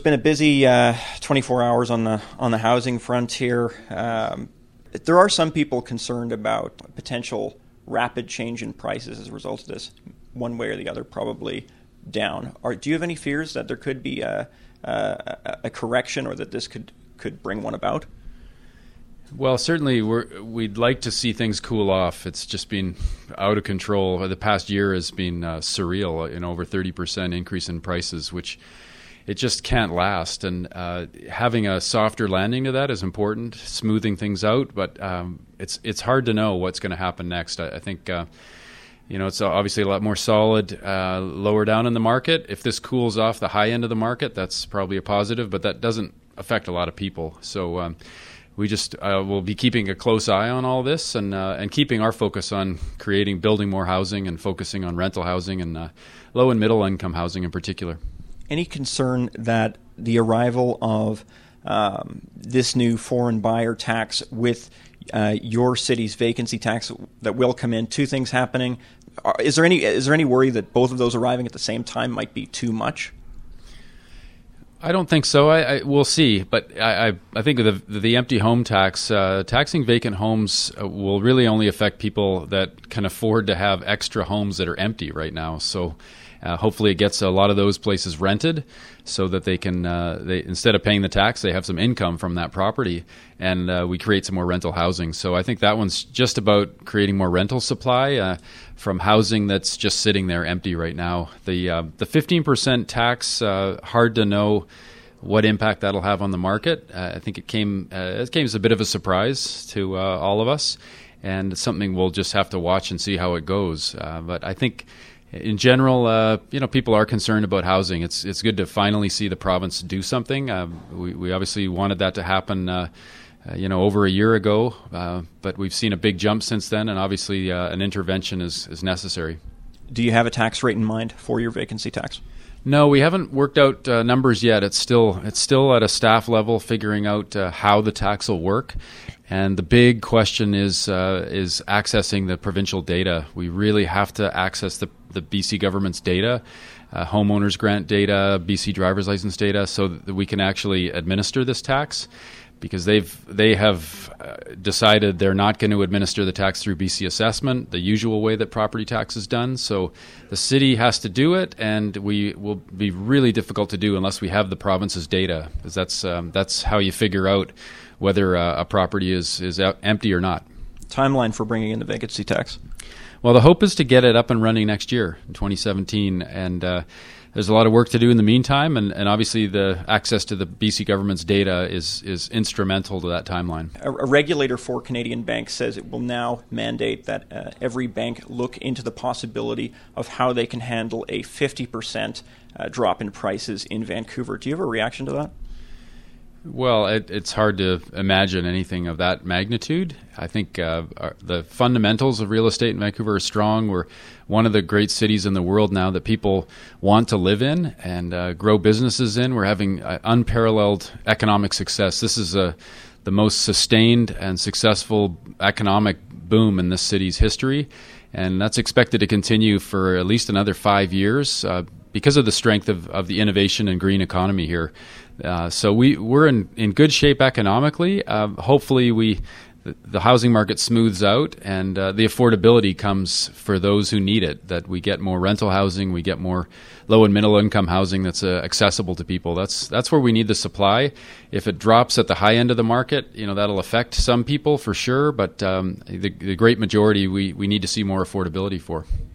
been a busy 24 hours on the housing front here. There are some people concerned about potential rapid change in prices as a result of this, one way or the other, probably down. Do you have any fears that there could be a correction, or that this could bring one about? Well, certainly we'd like to see things cool off. It's just been out of control. The past year has been surreal, over 30% increase in prices, which it just can't last. And having a softer landing to that is important, smoothing things out. But it's hard to know what's going to happen next. I think it's obviously a lot more solid lower down in the market. If this cools off the high end of the market, that's probably a positive, but that doesn't affect a lot of people. So we just will be keeping a close eye on all this and keeping our focus on building more housing and focusing on rental housing and low and middle income housing in particular. Any concern that the arrival of this new foreign buyer tax with your city's vacancy tax that will come in, two things happening? Is there any worry that both of those arriving at the same time might be too much? I don't think so. We'll see, but I think the empty home tax, taxing vacant homes will really only affect people that can afford to have extra homes that are empty right now. So hopefully it gets a lot of those places rented, so that they can instead of paying the tax, they have some income from that property, and we create some more rental housing. So I think that one's just about creating more rental supply from housing that's just sitting there empty right now. The 15% tax, hard to know what impact that'll have on the market. I think it came as a bit of a surprise to all of us, and it's something we'll just have to watch and see how it goes. But I think in general, people are concerned about housing. It's good to finally see the province do something. We obviously wanted that to happen, over a year ago, but we've seen a big jump since then, and obviously an intervention is necessary. Do you have a tax rate in mind for your vacancy tax? No, we haven't worked out numbers yet. It's still at a staff level, figuring out how the tax will work. And the big question is accessing the provincial data. We really have to access the BC government's data, homeowners grant data, BC driver's license data, so that we can actually administer this tax. Because they have decided they're not going to administer the tax through BC assessment, the usual way that property tax is done. So the city has to do it, and we will be really difficult to do unless we have the province's data, because that's how you figure out whether a property is empty or not. Timeline for bringing in the vacancy tax? Well, the hope is to get it up and running next year, in 2017, and there's a lot of work to do in the meantime, and obviously the access to the BC government's data is instrumental to that timeline. A regulator for Canadian banks says it will now mandate that every bank look into the possibility of how they can handle a 50% drop in prices in Vancouver. Do you have a reaction to that? Well, it's hard to imagine anything of that magnitude. I think the fundamentals of real estate in Vancouver are strong. We're one of the great cities in the world now that people want to live in and grow businesses in. We're having unparalleled economic success. This is the most sustained and successful economic boom in this city's history, and that's expected to continue for at least another 5 years because of the strength of the innovation and green economy here. So we're in good shape economically. Hopefully the housing market smooths out and the affordability comes for those who need it, that we get more rental housing, we get more low and middle income housing that's accessible to people. That's where we need the supply. If it drops at the high end of the market, that'll affect some people for sure, but the great majority we need to see more affordability for.